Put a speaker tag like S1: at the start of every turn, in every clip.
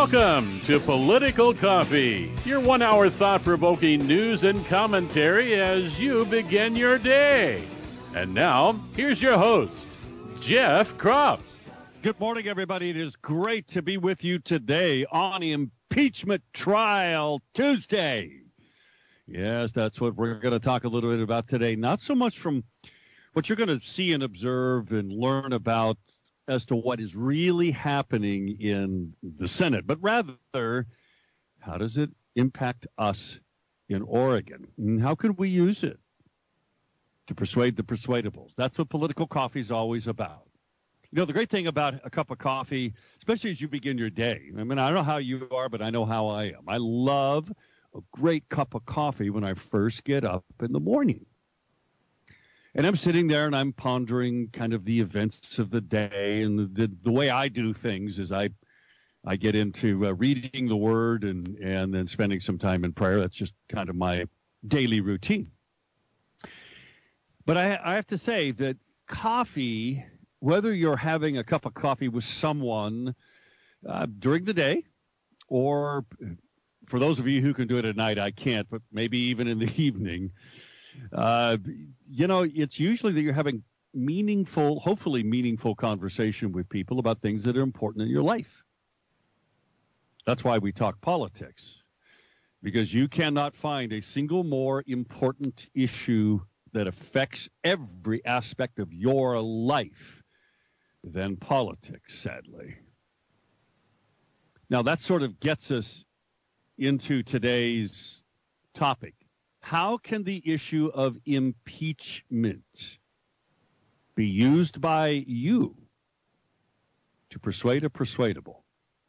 S1: Welcome to Political Coffee, your 1 hour thought-provoking news and commentary as you begin your day. And now, here's your host, Jeff Kropf.
S2: Good morning, everybody. It is great to be with you today on Impeachment Trial Tuesday. Yes, that's what we're going to talk a little bit about today. Not so much from what you're going to see and observe and learn about as to what is really happening in the Senate, but rather, how does it impact us in Oregon? And how can we use it to persuade the persuadables? That's what Political Coffee is always about. You know, the great thing about a cup of coffee, especially as you begin your day, I mean, I don't know how you are, but I know how I am. I love a great cup of coffee when I first get up in the morning. And I'm sitting there and I'm pondering kind of the events of the day. And the way I do things is I get into reading the Word and then spending some time in prayer. That's just kind of my daily routine. But I have to say that coffee, whether you're having a cup of coffee with someone during the day, or for those of you who can do it at night, I can't, but maybe even in the evening, you know, it's usually that you're having hopefully meaningful conversation with people about things that are important in your life. That's why we talk politics, because you cannot find a single more important issue that affects every aspect of your life than politics, sadly. Now, that sort of gets us into today's topic. How can the issue of impeachment be used by you to persuade a persuadable?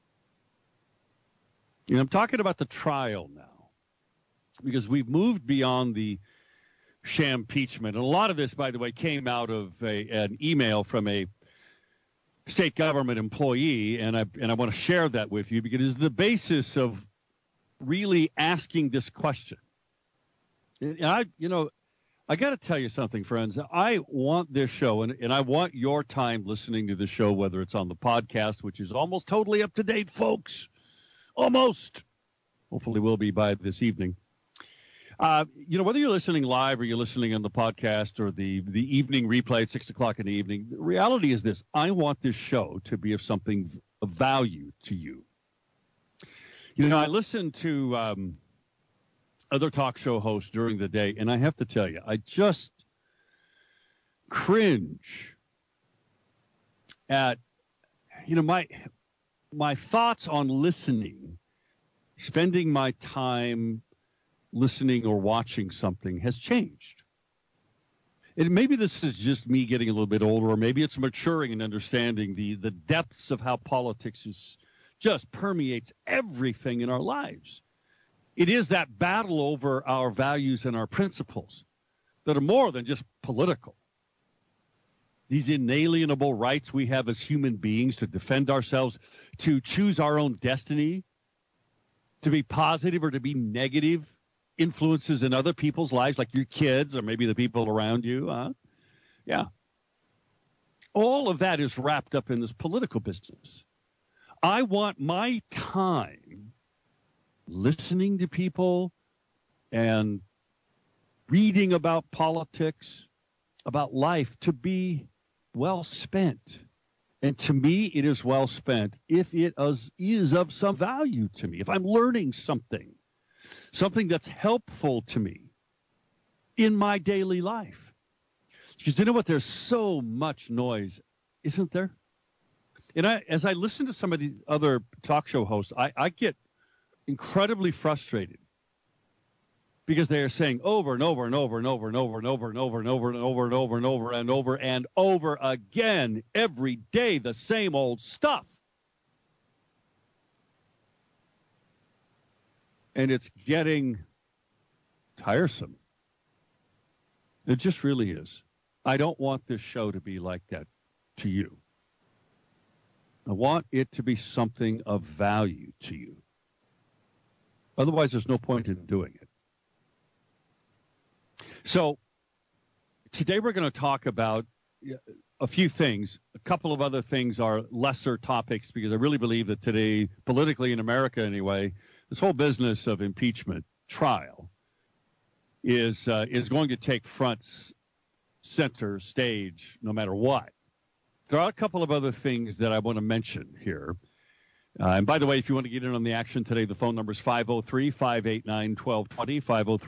S2: You know, I'm talking about the trial now, because we've moved beyond the sham impeachment. And a lot of this, by the way, came out of an email from a state government employee, and I want to share that with you because it's the basis of really asking this question. And I got to tell you something, friends. I want this show, and I want your time listening to the show, whether it's on the podcast, which is almost totally up to date, folks. Almost. Hopefully will be by this evening. Whether you're listening live or you're listening on the podcast or the evening replay at 6 o'clock in the evening, the reality is this. I want this show to be of something of value to you. You know, I listen to other talk show hosts during the day, and I have to tell you, I just cringe at, my thoughts on listening, spending my time listening or watching something has changed. And maybe this is just me getting a little bit older, or maybe it's maturing and understanding the depths of how politics just permeates everything in our lives. It is that battle over our values and our principles that are more than just political. These inalienable rights we have as human beings to defend ourselves, to choose our own destiny, to be positive or to be negative influences in other people's lives, like your kids or maybe the people around you. Yeah. All of that is wrapped up in this political business. I want my time listening to people and reading about politics, about life, to be well spent. And to me, it is well spent if it is of some value to me, if I'm learning something that's helpful to me in my daily life. Because you know what? There's so much noise, isn't there? And as I listen to some of these other talk show hosts, I get incredibly frustrated because they are saying over and over and over and over and over and over and over and over and over and over and over and over and over again every day the same old stuff. And it's getting tiresome. It just really is. I don't want this show to be like that to you. I want it to be something of value to you. Otherwise, there's no point in doing it. So today we're going to talk about a few things, couple of other things are lesser topics because I really believe that today, politically in America anyway, this whole business of impeachment trial is going to take front center stage no matter what. There are a couple of other things that I want to mention here. And by the way, if you want to get in on the action today, the phone number is 503-589-1220,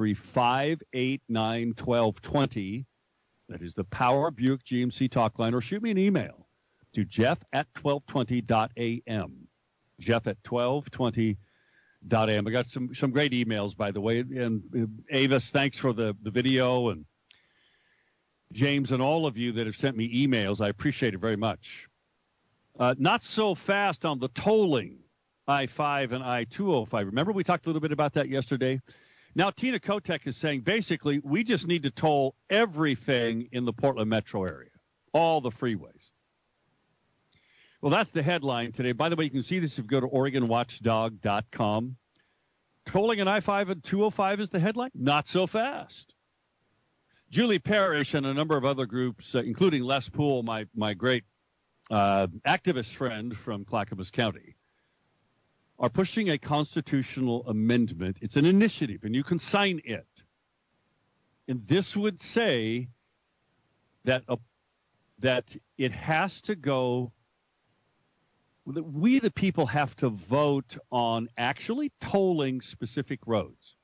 S2: 503-589-1220. That is the Power Buick GMC talk line, or shoot me an email to jeff@1220.am. jeff@1220.am. I got some great emails, by the way. And Avis, thanks for the video. And James and all of you that have sent me emails, I appreciate it very much. Not so fast on the tolling I-5 and I-205. Remember we talked a little bit about that yesterday? Now Tina Kotek is saying basically we just need to toll everything in the Portland metro area, all the freeways. Well, that's the headline today. By the way, you can see this if you go to OregonWatchdog.com. Tolling an I-5 and 205 is the headline? Not so fast. Julie Parrish and a number of other groups, including Les Poole, my great activist friend from Clackamas County, are pushing a constitutional amendment. It's an initiative, and you can sign it. And this would say that it has to go, that we the people have to vote on actually tolling specific roads.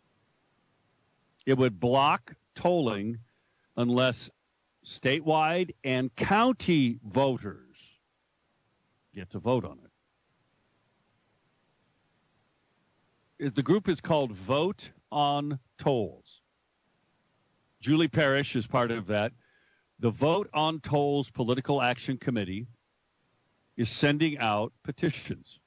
S2: It would block tolling unless statewide and county voters get to vote on it. The group is called Vote on Tolls. Julie Parrish is part of that. The Vote on Tolls Political Action Committee is sending out petitions.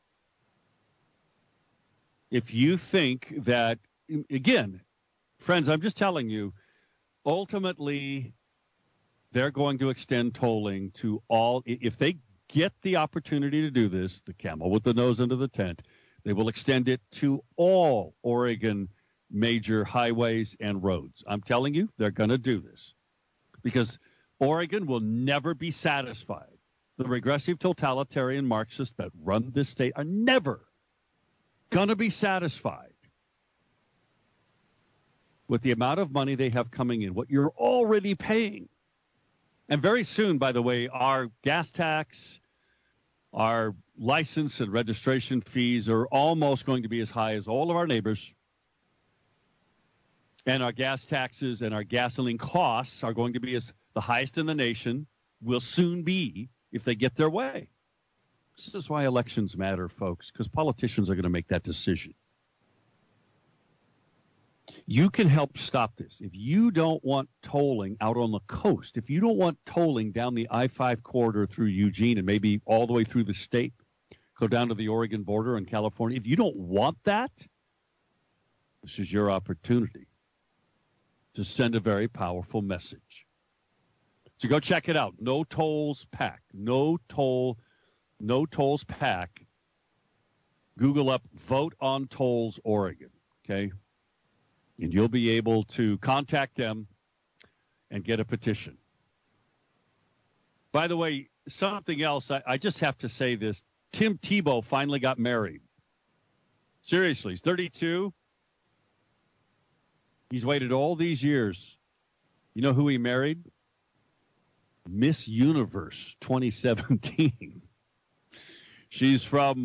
S2: If you think that, again, friends, I'm just telling you, ultimately, they're going to extend tolling to all. If they get the opportunity to do this, the camel with the nose under the tent, they will extend it to all Oregon major highways and roads. I'm telling you, they're going to do this because Oregon will never be satisfied. The regressive totalitarian Marxists that run this state are never going to be satisfied with the amount of money they have coming in, what you're already paying. And very soon, by the way, our gas tax, our license and registration fees are almost going to be as high as all of our neighbors. And our gas taxes and our gasoline costs are going to be as the highest in the nation, will soon be if they get their way. This is why elections matter, folks, because politicians are going to make that decision. You can help stop this. If you don't want tolling out on the coast, if you don't want tolling down the I-5 corridor through Eugene and maybe all the way through the state, go down to the Oregon border in California, if you don't want that, this is your opportunity to send a very powerful message. So go check it out. No Tolls PAC. No Tolls PAC. Google up Vote on Tolls Oregon, okay? And you'll be able to contact them and get a petition. By the way, something else, I just have to say this. Tim Tebow finally got married. Seriously, he's 32. He's waited all these years. You know who he married? Miss Universe 2017. She's from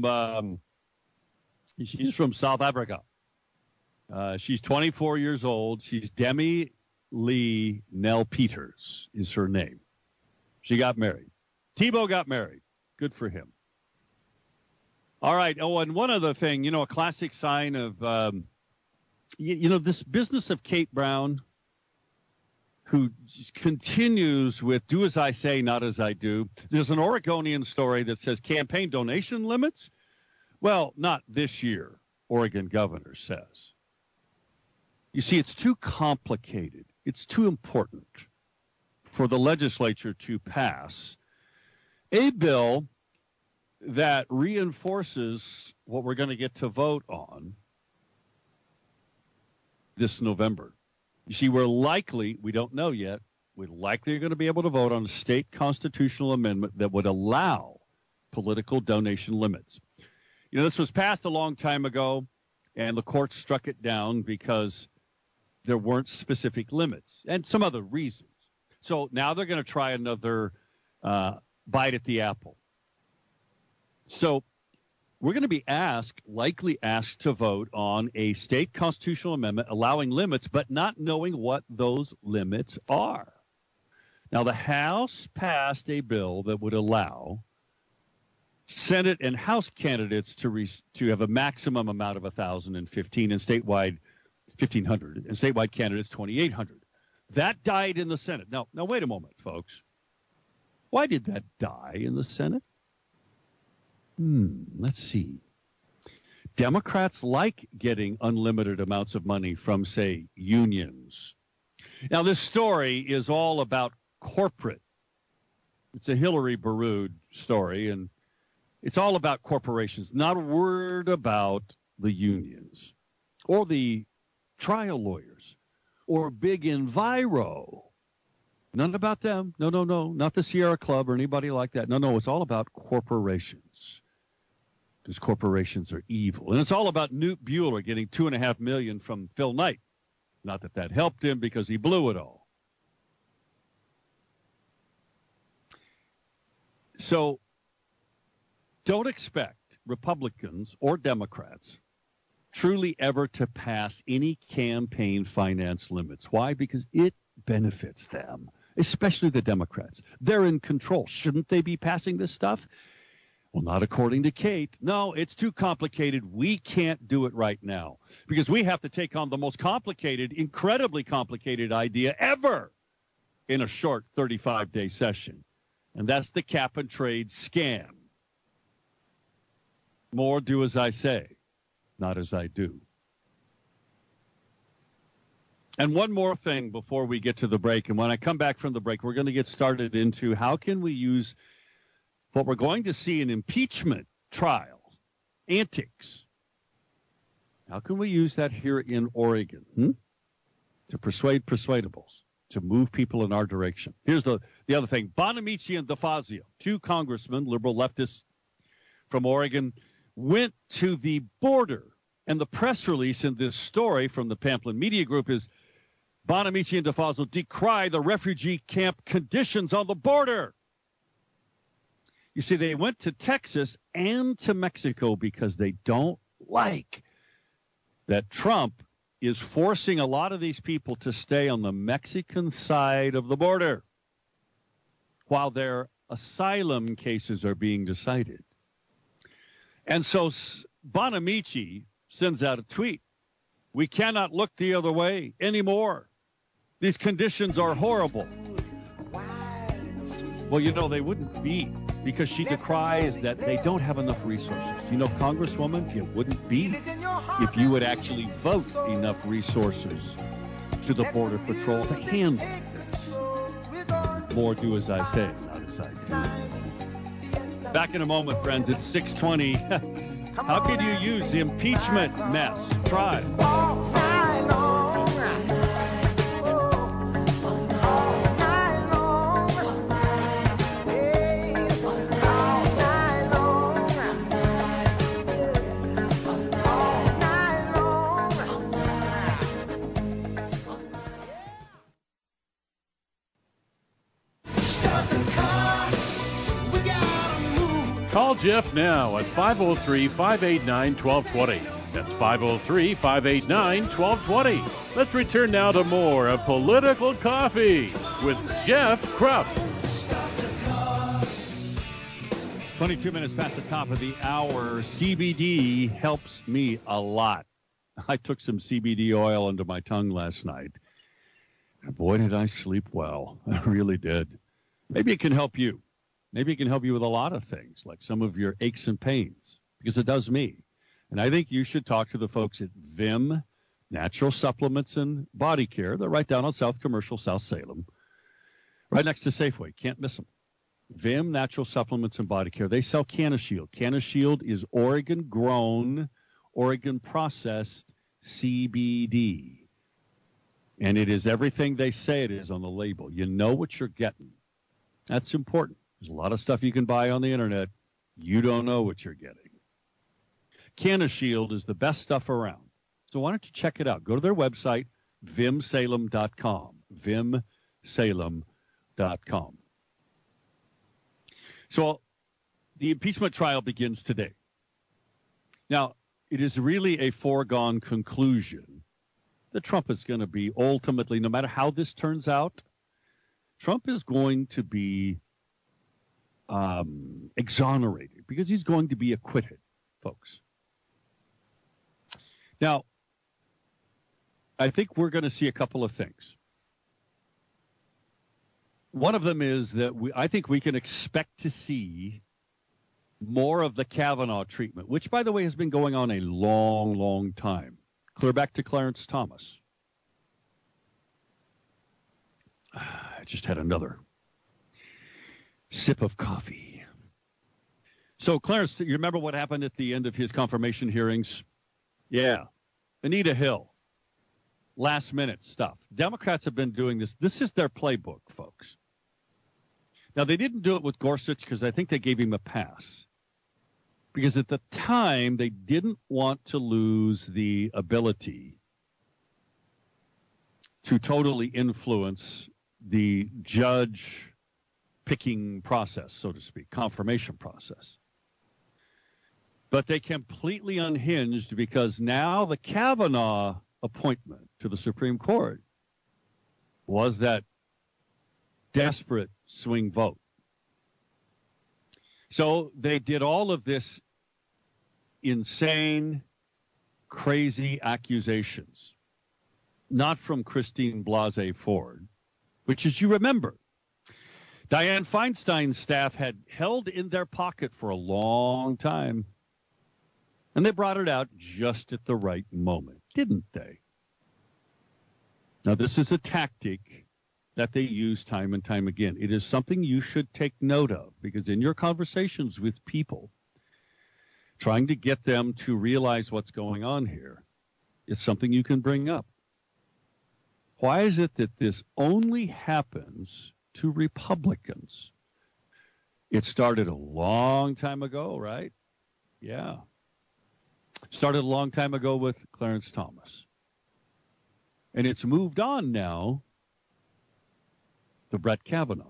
S2: South Africa. She's 24 years old. She's Demi Lee Nell Peters is her name. She got married. Tebow got married. Good for him. All right. Oh, and one other thing, a classic sign of, this business of Kate Brown, who continues with do as I say, not as I do. There's an Oregonian story that says campaign donation limits. Well, not this year, Oregon governor says. You see, it's too complicated. It's too important for the legislature to pass a bill that reinforces what we're going to get to vote on this November. You see, we're likely, we don't know yet, we're likely going to be able to vote on a state constitutional amendment that would allow political donation limits. You know, this was passed a long time ago, and the court struck it down because there weren't specific limits and some other reasons. So now they're going to try another bite at the apple. So we're going to be likely asked to vote on a state constitutional amendment allowing limits, but not knowing what those limits are. Now, the House passed a bill that would allow Senate and House candidates to have a maximum amount of 1,015 and statewide 1,500, and statewide candidates 2,800. That died in the Senate. Now, wait a moment, folks. Why did that die in the Senate? Let's see. Democrats like getting unlimited amounts of money from, say, unions. Now, this story is all about corporate. It's a Hillary Baroud story, and it's all about corporations, not a word about the unions or the trial lawyers or Big Enviro. None about them. No, not the Sierra Club or anybody like that. No, it's all about corporations. Because corporations are evil. And it's all about Newt Bueller getting $2.5 million from Phil Knight. Not that helped him because he blew it all. So don't expect Republicans or Democrats truly ever to pass any campaign finance limits. Why? Because it benefits them, especially the Democrats. They're in control. Shouldn't they be passing this stuff? Well, not according to Kate. No, it's too complicated. We can't do it right now because we have to take on the most complicated, incredibly complicated idea ever in a short 35-day session. And that's the cap and trade scam. More do as I say, not as I do. And one more thing before we get to the break. And when I come back from the break, we're going to get started into how can we use what we're going to see in impeachment trials, antics. How can we use that here in Oregon to persuade persuadables, to move people in our direction? Here's the other thing. Bonamici and DeFazio, two congressmen, liberal leftists from Oregon, went to the border. And the press release in this story from the Pamplin Media Group is Bonamici and DeFazio decry the refugee camp conditions on the border. You see, they went to Texas and to Mexico because they don't like that Trump is forcing a lot of these people to stay on the Mexican side of the border while their asylum cases are being decided. And so Bonamici sends out a tweet. We cannot look the other way anymore. These conditions are horrible. Well, you know, they wouldn't be because she decries that they don't have enough resources. You know, Congresswoman, it wouldn't be if you would actually vote enough resources to the Border Patrol to handle this. More do as I say, not as I do. Back in a moment, friends. It's 6:20. How could you use the impeachment mess trial?
S1: Call Jeff now at 503-589-1220. That's 503-589-1220. Let's return now to more of Political Coffee with Jeff Krupp.
S2: 22 minutes past the top of the hour. CBD helps me a lot. I took some CBD oil under my tongue last night. And boy, did I sleep well. I really did. Maybe it can help you. Maybe it can help you with a lot of things, like some of your aches and pains, because it does me. And I think you should talk to the folks at Vim Natural Supplements and Body Care. They're right down on South Commercial, South Salem, right next to Safeway. Can't miss them. Vim Natural Supplements and Body Care. They sell CannaShield. CannaShield is Oregon-grown, Oregon-processed CBD. And it is everything they say it is on the label. You know what you're getting. That's important. There's a lot of stuff you can buy on the internet. You don't know what you're getting. CannaShield is the best stuff around. So why don't you check it out? Go to their website, vimsalem.com. Vimsalem.com. So the impeachment trial begins today. Now, it is really a foregone conclusion that Trump is going to be ultimately, no matter how this turns out, Trump is going to be exonerated because he's going to be acquitted, folks. Now, I think we're going to see a couple of things. One of them is that I think we can expect to see more of the Kavanaugh treatment, which, by the way, has been going on a long, long time. Clear back to Clarence Thomas. I just had another sip of coffee. So, Clarence, you remember what happened at the end of his confirmation hearings? Yeah. Anita Hill. Last minute stuff. Democrats have been doing this. This is their playbook, folks. Now, they didn't do it with Gorsuch because I think they gave him a pass. Because at the time, they didn't want to lose the ability to totally influence the judge picking process, so to speak, confirmation process. But they completely unhinged because now the Kavanaugh appointment to the Supreme Court was that desperate swing vote. So they did all of this insane, crazy accusations, not from Christine Blasey Ford, which, as you remember, Dianne Feinstein's staff had held in their pocket for a long time. And they brought it out just at the right moment, didn't they? Now, this is a tactic that they use time and time again. It is something you should take note of, because in your conversations with people, trying to get them to realize what's going on here, it's something you can bring up. Why is it that this only happens to Republicans? It started a long time ago, right? Yeah. Started a long time ago with Clarence Thomas. And it's moved on now to Brett Kavanaugh.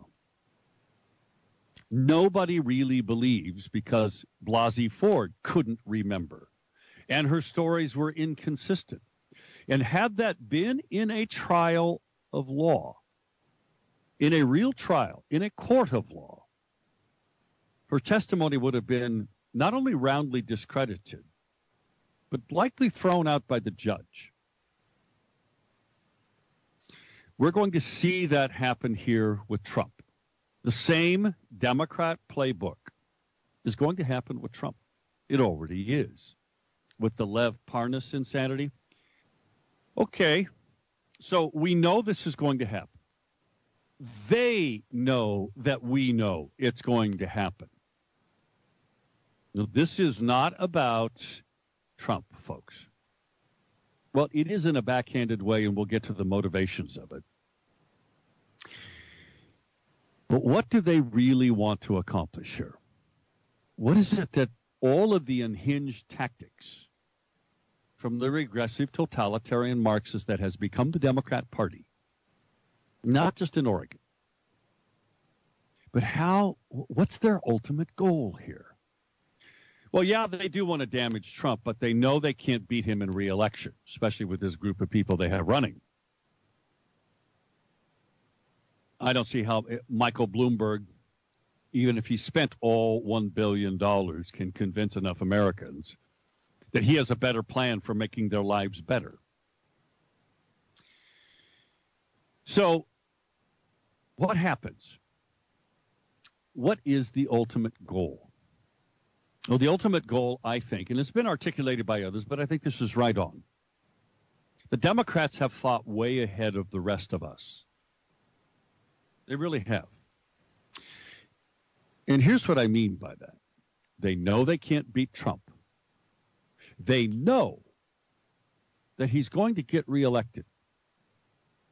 S2: Nobody really believes because Blasey Ford couldn't remember. And her stories were inconsistent. And had that been in a trial of law, in a real trial, in a court of law, her testimony would have been not only roundly discredited, but likely thrown out by the judge. We're going to see that happen here with Trump. The same Democrat playbook is going to happen with Trump. It already is. With the Lev Parnas insanity. Okay, so we know this is going to happen. They know that we know it's going to happen. Now, this is not about Trump, folks. Well, it is in a backhanded way, and we'll get to the motivations of it. But what do they really want to accomplish here? What is it that all of the unhinged tactics from the regressive totalitarian Marxist that has become the Democrat Party, not just in Oregon, but what's their ultimate goal here? Well, yeah, they do want to damage Trump, but they know they can't beat him in re-election, especially with this group of people they have running. I don't see how Michael Bloomberg, even if he spent all $1 billion, can convince enough Americans that he has a better plan for making their lives better. So what happens? What is the ultimate goal? Well, the ultimate goal, I think, and it's been articulated by others, but I think this is right on. The Democrats have thought way ahead of the rest of us. They really have. And here's what I mean by that. They know they can't beat Trump. They know that he's going to get reelected.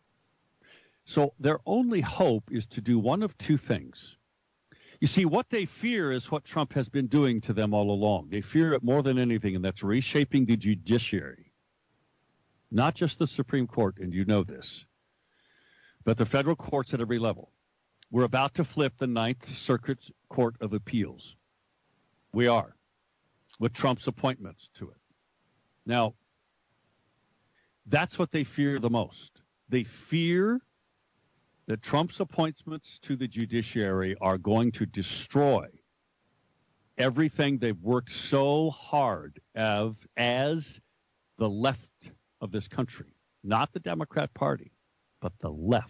S2: So their only hope is to do one of two things. You see, what they fear is what Trump has been doing to them all along. They fear it more than anything, and that's reshaping the judiciary. Not just the Supreme Court, and you know this, but the federal courts at every level. We're about to flip the Ninth Circuit Court of Appeals. We are, with Trump's appointments to it. Now, that's what they fear the most. They fear that Trump's appointments to the judiciary are going to destroy everything they've worked so hard as the left of this country, not the Democrat Party, but the left.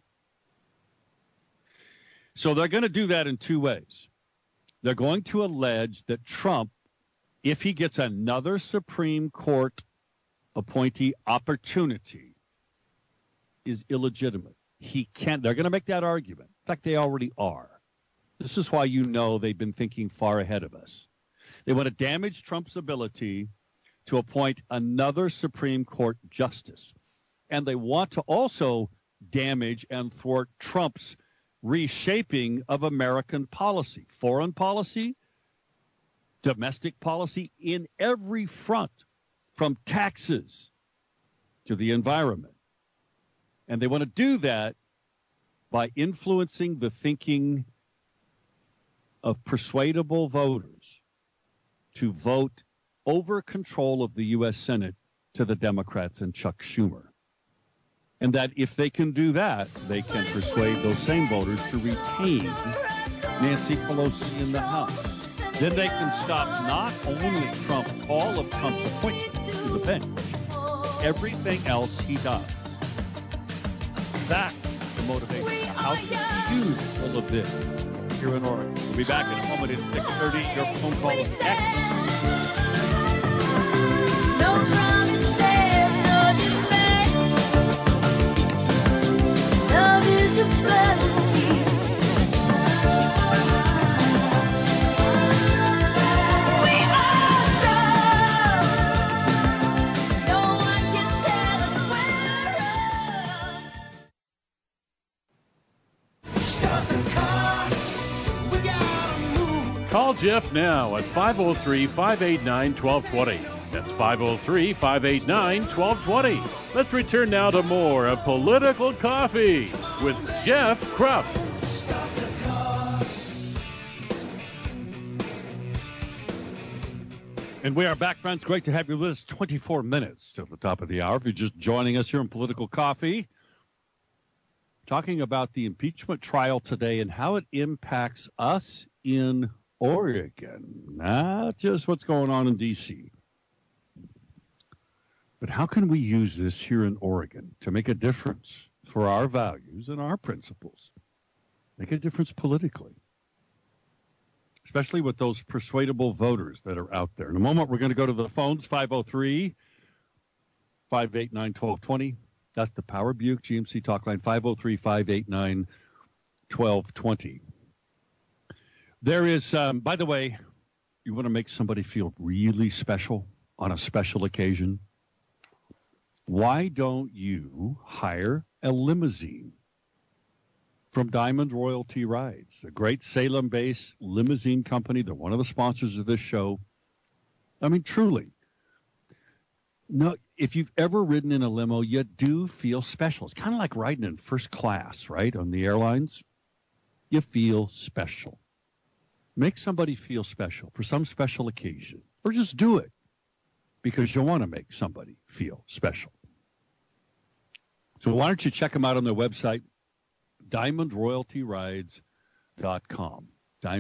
S2: So they're going to do that in two ways. They're going to allege that Trump, if he gets another Supreme Court appointee opportunity, is illegitimate. He can't. They're going to make that argument. In fact, they already are. This is why you know they've been thinking far ahead of us. They want to damage Trump's ability to appoint another Supreme Court justice. And they want to also damage and thwart Trump's reshaping of American policy, foreign policy, domestic policy, in every front, from taxes to the environment. And they want to do that by influencing the thinking of persuadable voters to vote over control of the U.S. Senate to the Democrats and Chuck Schumer. And that if they can do that, they can persuade those same voters to retain Nancy Pelosi in the House. Then they can stop not only Trump, all of Trump's appointments to the bench, everything else he does. That's the motivation. How can we use all of this here in Oregon? We'll be back in a moment at 6:30. Your phone call is next.
S3: No promises, no delay. Love is a felony. We are strong. No one can tell us where to run. Stop the car. We gotta move.
S1: Call Jeff now at 503-589-1220. That's 503-589-1220. Let's return now to more of Political Coffee with Jeff Krupp.
S2: And we are back, friends. Great to have you with us. 24 minutes till the top of the hour. If you're just joining us here in Political Coffee, talking about the impeachment trial today and how it impacts us in Oregon, not just what's going on in D.C., but how can we use this here in Oregon to make a difference for our values and our principles, make a difference politically, especially with those persuadable voters that are out there. In a moment, we're going to go to the phones, 503-589-1220. That's the Power Buick GMC talk line, 503-589-1220. There is, by the way, you want to make somebody feel really special on a special occasion? Why don't you hire a limousine from Diamond Royalty Rides, a great Salem-based limousine company? They're one of the sponsors of this show. I mean, truly. No, if you've ever ridden in a limo, you do feel special. It's kind of like riding in first class, right, on the airlines. You feel special. Make somebody feel special for some special occasion, or just do it because you want to make somebody feel special. So why don't you check them out on their website, diamondroyaltyrides.com,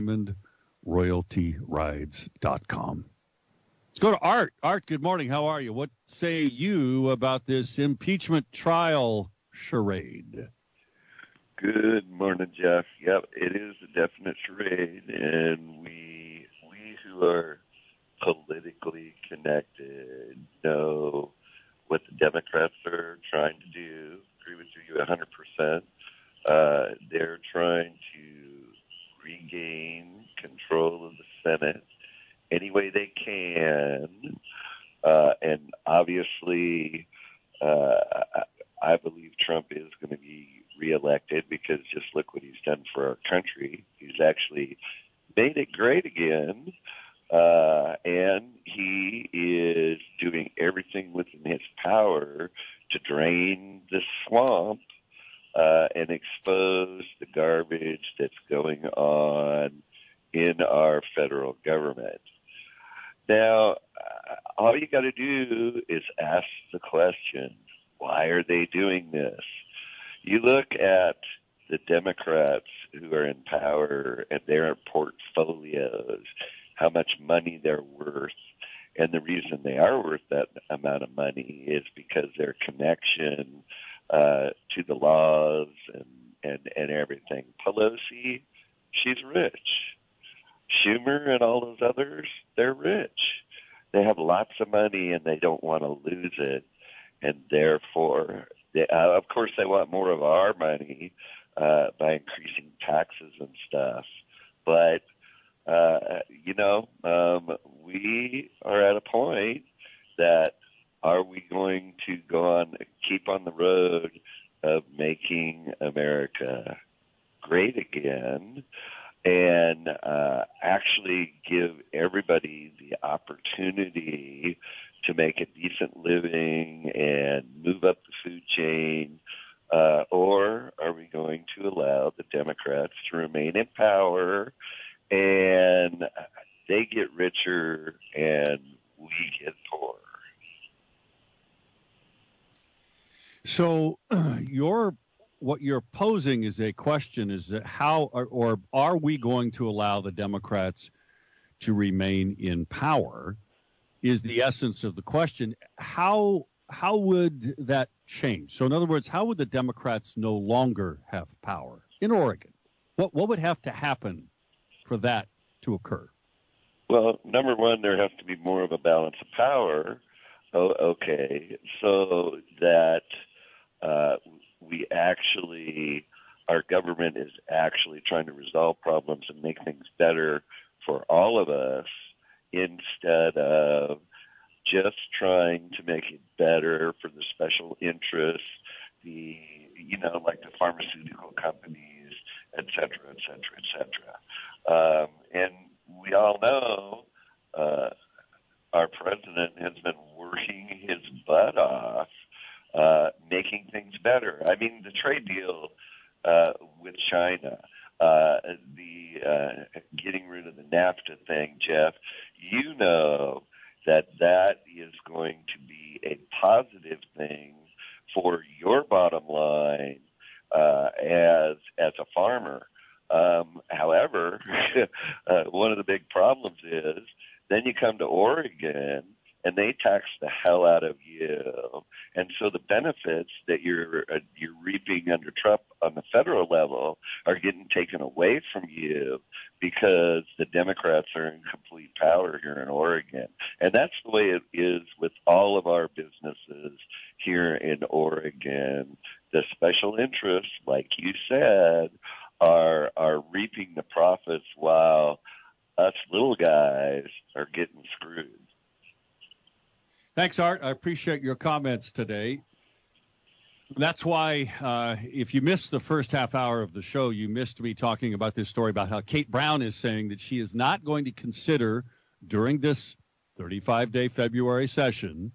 S2: diamondroyaltyrides.com. Let's go to Art. Art, good morning. How are you? What say you about this impeachment trial charade?
S4: Good morning, Jeff. Yep, it is a definite charade, and we who are politically connected know what the Democrats are trying to do. Agree with you 100%. They're trying to regain control of the Senate any way they can, and obviously I believe Trump is going to be reelected because just look what he's done for our country. He's actually made it great again. And he is doing everything within his power to drain the swamp and expose the garbage that's going on in our federal government. Now, all you got to do is ask the question, why are they doing this? You look at the Democrats who are in power and their portfolios, how much money they're worth. And the reason they are worth that amount of money is because their connection to the laws and everything. Pelosi, she's rich. Schumer and all those others, they're rich. They have lots of money and they don't want to lose it. And therefore, of course, they want more of our money by increasing taxes and stuff. But we are at a point that are we going to keep on the road of making America great again and actually give everybody the opportunity to make a decent living and move up the food chain? Or are we going to allow the Democrats to remain in power and they get richer and we get poorer?
S2: So what you're posing is a question is that how or are we going to allow the Democrats to remain in power is the essence of the question. How would that change? So in other words, how would the Democrats no longer have power in Oregon? What would have to happen for that to occur?
S4: Well, number one, there has to be more of a balance of power. Okay, so that our government is actually trying to resolve problems and make things better for all of us instead of just trying to make it better for the special interests, like the pharmaceutical companies, et cetera, et cetera, et cetera. And we all know our president has been working his butt off making things better. I mean, the trade deal with China, the getting rid of the NAFTA thing, Jeff, you know that is going to be a positive thing for your bottom line as a farmer. However, one of the big problems is then you come to Oregon and they tax the hell out of you. And so the benefits that you're reaping under Trump on the federal level are getting taken away from you because the Democrats are in complete power here in Oregon. And that's the way it is with all of our businesses here in Oregon. The special interests, like you said, are reaping the profits while us little guys are getting screwed.
S2: Thanks, Art. I appreciate your comments today. That's why if you missed the first half hour of the show, you missed me talking about this story about how Kate Brown is saying that she is not going to consider during this 35-day February session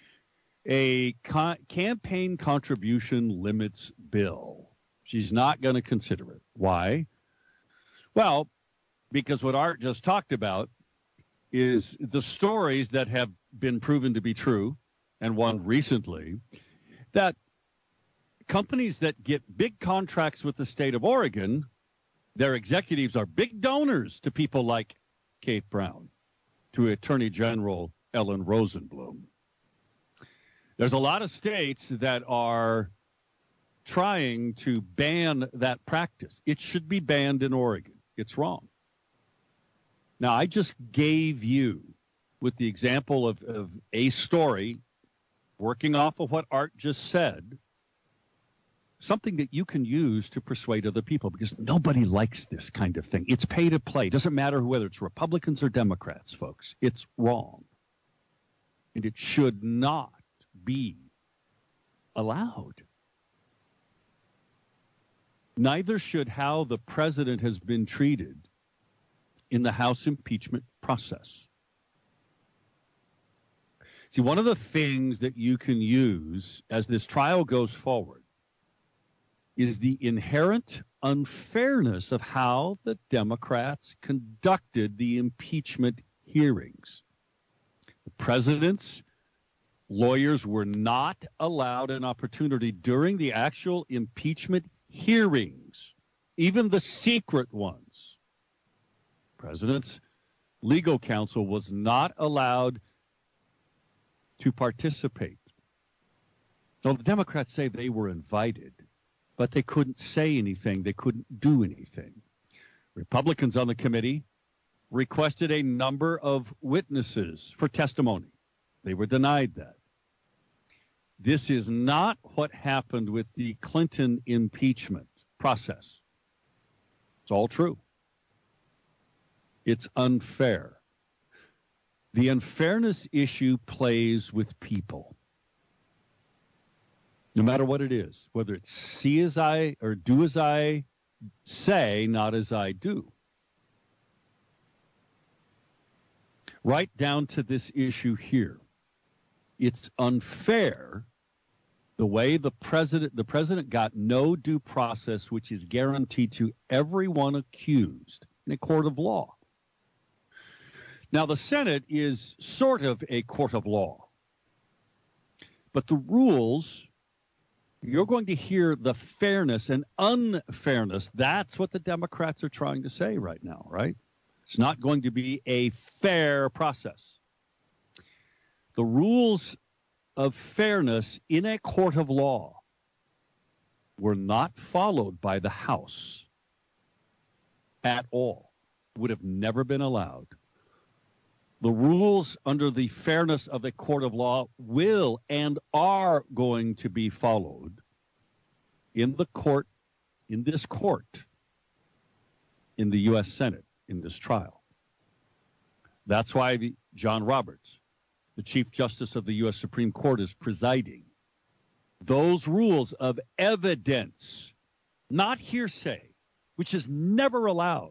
S2: a campaign contribution limits bill. She's not going to consider it. Why? Well, because what Art just talked about is the stories that have been proven to be true, and one recently, that companies that get big contracts with the state of Oregon, their executives are big donors to people like Kate Brown, to Attorney General Ellen Rosenblum. There's a lot of states that are trying to ban that practice. It should be banned in Oregon. It's wrong. Now, I just gave you, with the example of a story, working off of what Art just said, something that you can use to persuade other people, because nobody likes this kind of thing. It's pay to play. It doesn't matter whether it's Republicans or Democrats, folks. It's wrong. And it should not be allowed. Neither should how the president has been treated in the House impeachment process. See, one of the things that you can use as this trial goes forward is the inherent unfairness of how the Democrats conducted the impeachment hearings. The president's lawyers were not allowed an opportunity during the actual impeachment hearings, even the secret ones. President's legal counsel was not allowed to participate. So the Democrats say they were invited, but they couldn't say anything. They couldn't do anything. Republicans on the committee requested a number of witnesses for testimony. They were denied that. This is not what happened with the Clinton impeachment process. It's all true. It's unfair. The unfairness issue plays with people. No matter what it is, whether it's see as I or do as I say, not as I do. Right down to this issue here. It's unfair the way the president got no due process, which is guaranteed to everyone accused in a court of law. Now, the Senate is sort of a court of law. But the rules, you're going to hear the fairness and unfairness. That's what the Democrats are trying to say right now, right? It's not going to be a fair process. The rules of fairness in a court of law were not followed by the House at all. Would have never been allowed. The rules under the fairness of a court of law will and are going to be followed in the court, in this court, in the U.S. Senate, in this trial. That's why John Roberts, the Chief Justice of the U.S. Supreme Court, is presiding. Those rules of evidence, not hearsay, which is never allowed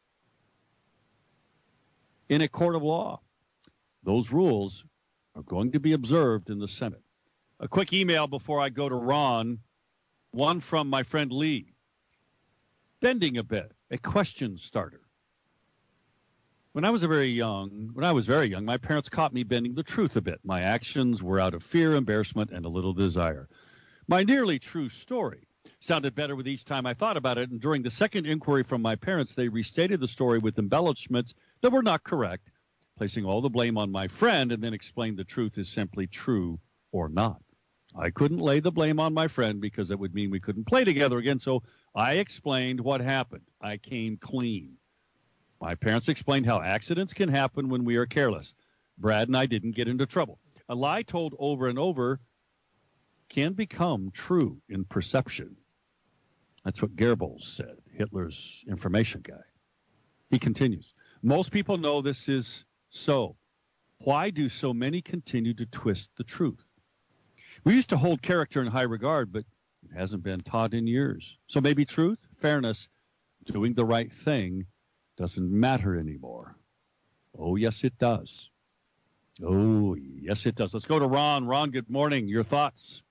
S2: in a court of law, those rules are going to be observed in the Senate. A quick email before I go to Ron, one from my friend Lee. Bending a bit, a question starter. When I was very young, my parents caught me bending the truth a bit. My actions were out of fear, embarrassment, and a little desire. My nearly true story sounded better with each time I thought about it, and during the second inquiry from my parents, they restated the story with embellishments that were not correct, placing all the blame on my friend, and then explained the truth is simply true or not. I couldn't lay the blame on my friend because it would mean we couldn't play together again, so I explained what happened. I came clean. My parents explained how accidents can happen when we are careless. Brad and I didn't get into trouble. A lie told over and over can become true in perception. That's what Goebbels said, Hitler's information guy. He continues, most people know this is so. Why do so many continue to twist the truth? We used to hold character in high regard, but it hasn't been taught in years. So maybe truth, fairness, doing the right thing doesn't matter anymore. Oh, yes, it does. Oh, yes, it does. Let's go to Ron. Ron, good morning. Your thoughts?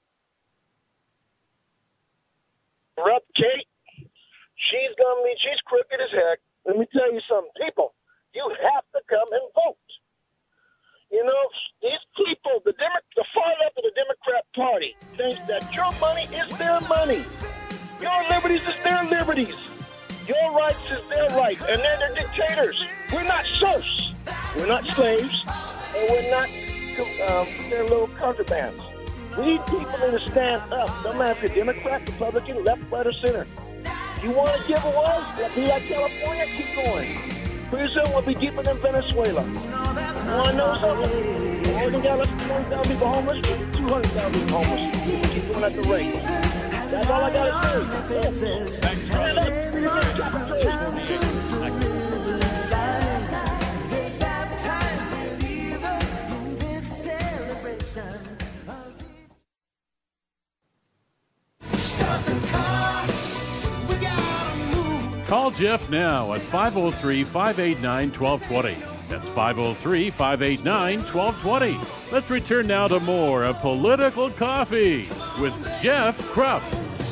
S5: Up, Kate. She's crooked as heck. Let me tell you something. People, you have to come and vote. You know, these people, the far left of the Democrat Party thinks that your money is their money. Your liberties is their liberties. Your rights is their rights, and they're the dictators. We're not serfs. We're not slaves, and we're not their little contrabands. We need people to stand up, no matter if you're Democrat, Republican, left, right, or center. You want to give away? Be like California? Keep going. Pretty soon we'll be deeper than Venezuela. You want to know something? Oregon got less than 20,000 people homeless. We'll be 200,000 people homeless. We'll keep going at the rate. That's all I got to say. Stand up.
S1: Jeff now at 503-589-1220. That's 503-589-1220. Let's return now to more of Political Coffee with Jeff Krupp.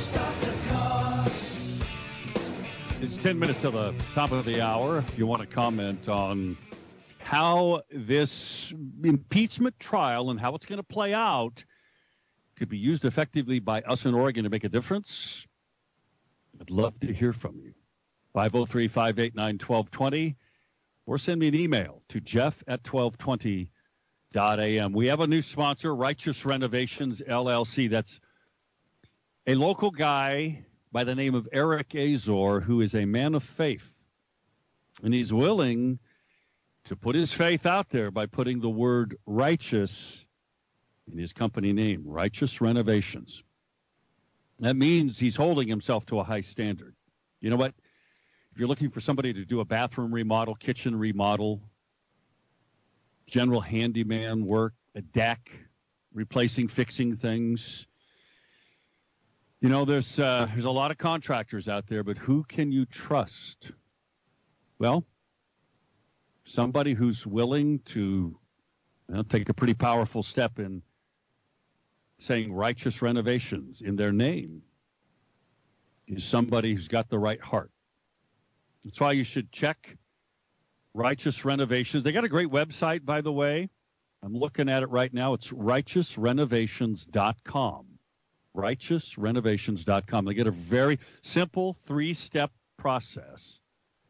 S2: It's 10 minutes to the top of the hour. If you want to comment on how this impeachment trial and how it's going to play out could be used effectively by us in Oregon to make a difference, I'd love to hear from you. 503-589-1220, or send me an email to jeff@1220.am. We have a new sponsor, Righteous Renovations, LLC. That's a local guy by the name of Eric Azor, who is a man of faith. And he's willing to put his faith out there by putting the word righteous in his company name, Righteous Renovations. That means he's holding himself to a high standard. You know what? If you're looking for somebody to do a bathroom remodel, kitchen remodel, general handyman work, a deck, replacing, fixing things, you know, there's a lot of contractors out there, but who can you trust? Well, somebody who's willing to take a pretty powerful step in saying Righteous Renovations in their name is somebody who's got the right heart. That's why you should check Righteous Renovations. They got a great website, by the way. I'm looking at it right now. It's righteousrenovations.com. Righteousrenovations.com. They get a very simple 3-step process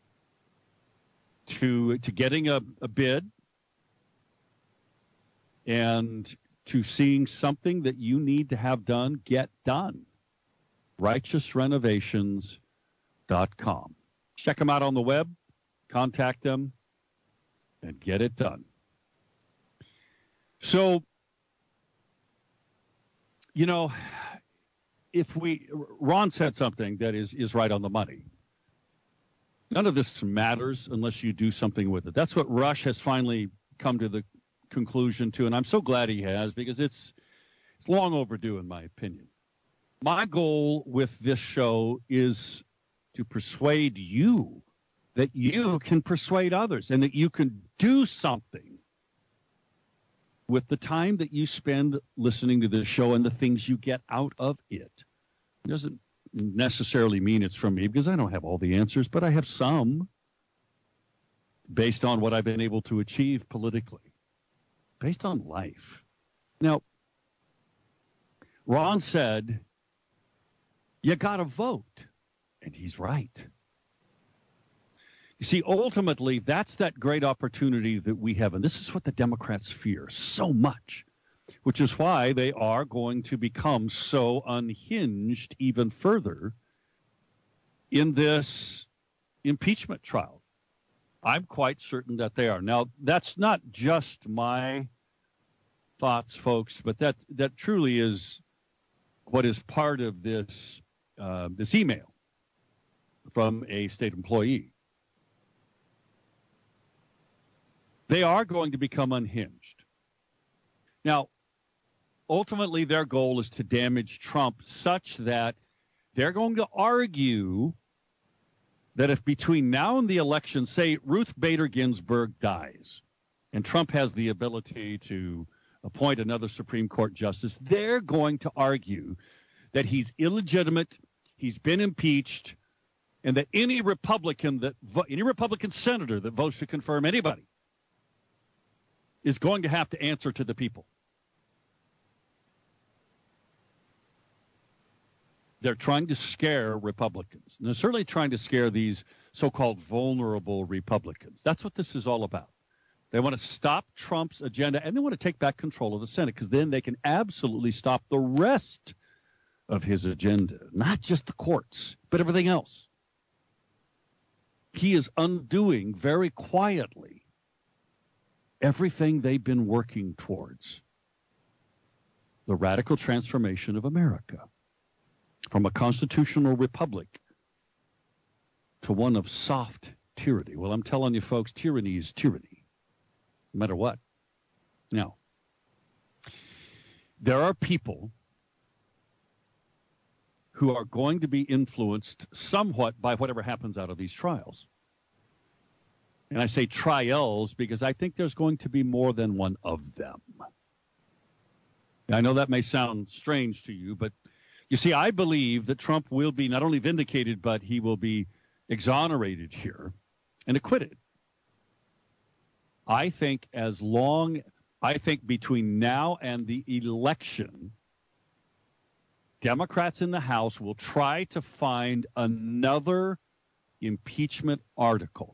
S2: to getting a bid and to seeing something that you need to have done get done. RighteousRenovations.com. Check them out on the web, contact them, and get it done. So, you know, Ron said something that is right on the money. None of this matters unless you do something with it. That's what Rush has finally come to the conclusion to, and I'm so glad he has, because it's long overdue in my opinion. My goal with this show is to persuade you that you can persuade others and that you can do something with the time that you spend listening to this show and the things you get out of it. It doesn't necessarily mean it's from me, because I don't have all the answers, but I have some based on what I've been able to achieve politically, based on life. Now, Ron said, you got to vote. And he's right. You see, ultimately, that's that great opportunity that we have. And this is what the Democrats fear so much, which is why they are going to become so unhinged even further in this impeachment trial. I'm quite certain that they are. Now, that's not just my thoughts, folks, but that truly is what is part of this email from a state employee. They are going to become unhinged. Now, ultimately, their goal is to damage Trump such that they're going to argue that if between now and the election, say Ruth Bader Ginsburg dies, and Trump has the ability to appoint another Supreme Court justice, they're going to argue that he's illegitimate, he's been impeached, and that any Republican senator that votes to confirm anybody is going to have to answer to the people. They're trying to scare Republicans. And they're certainly trying to scare these so-called vulnerable Republicans. That's what this is all about. They want to stop Trump's agenda, and they want to take back control of the Senate, because then they can absolutely stop the rest of his agenda, not just the courts, but everything else. He is undoing very quietly everything they've been working towards. The radical transformation of America from a constitutional republic to one of soft tyranny. Well, I'm telling you, folks, tyranny is tyranny, no matter what. Now, there are people who are going to be influenced somewhat by whatever happens out of these trials. And I say trials because I think there's going to be more than one of them. I know that may sound strange to you, but you see, I believe that Trump will be not only vindicated, but he will be exonerated here and acquitted. I think between now and the election, Democrats in the House will try to find another impeachment article.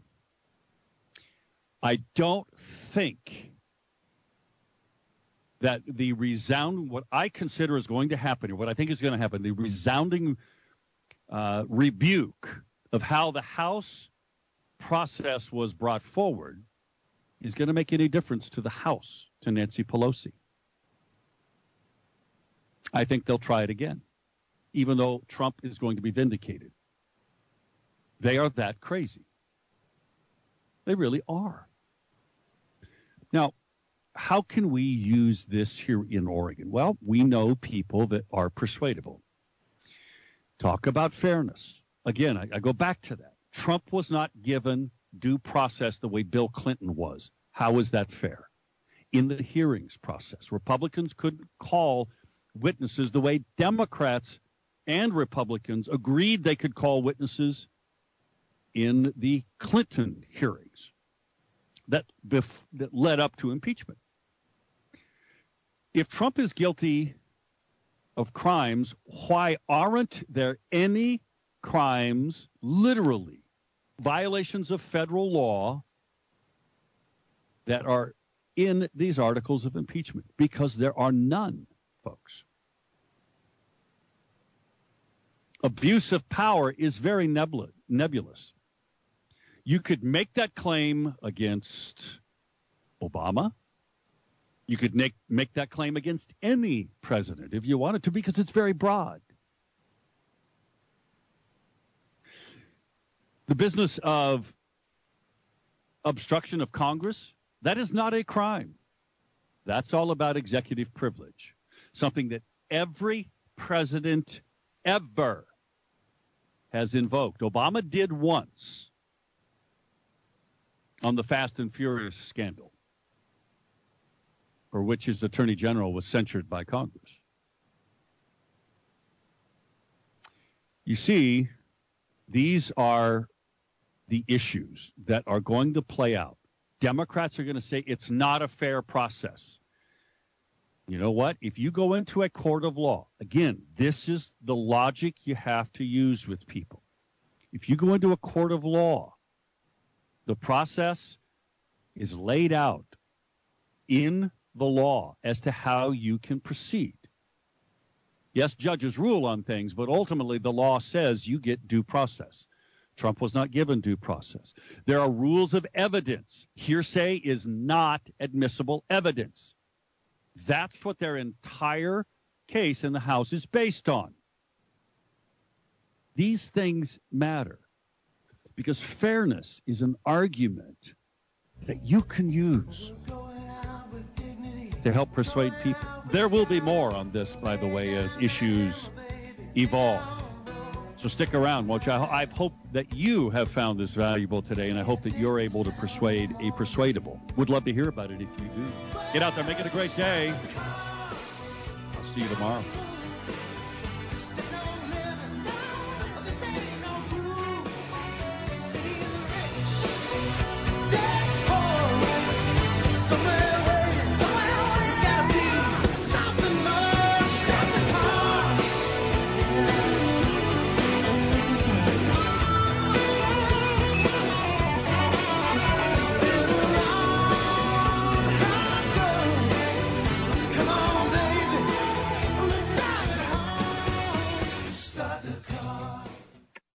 S2: I don't think that what I consider is going to happen, or what I think is going to happen, the resounding rebuke of how the House process was brought forward is going to make any difference to the House, to Nancy Pelosi. I think they'll try it again, even though Trump is going to be vindicated. They are that crazy. They really are. Now, how can we use this here in Oregon? Well, we know people that are persuadable. Talk about fairness. Again, I go back to that. Trump was not given due process the way Bill Clinton was. How is that fair? In the hearings process, Republicans couldn't call witnesses the way Democrats and Republicans agreed they could call witnesses in the Clinton hearings that led up to impeachment. If Trump is guilty of crimes, why aren't there any crimes, literally, violations of federal law that are in these articles of impeachment? Because there are none, folks. Abuse of power is very nebulous. You could make that claim against Obama. You could make that claim against any president if you wanted to, because it's very broad. The business of obstruction of Congress, that is not a crime. That's all about executive privilege, something that every president ever has invoked. Obama did once on the Fast and Furious scandal, for which his attorney general was censured by Congress. You see, these are the issues that are going to play out. Democrats are going to say it's not a fair process. You know what? If you go into a court of law, again, this is the logic you have to use with people. If you go into a court of law, the process is laid out in the law as to how you can proceed. Yes, judges rule on things, but ultimately the law says you get due process. Trump was not given due process. There are rules of evidence. Hearsay is not admissible evidence. That's what their entire case in the House is based on. These things matter because fairness is an argument that you can use to help persuade people. There will be more on this, by the way, as issues evolve. So stick around, won't you? I hope that you have found this valuable today, and I hope that you're able to persuade a persuadable. Would love to hear about it if you do. Get out there, make it a great day. I'll see you tomorrow.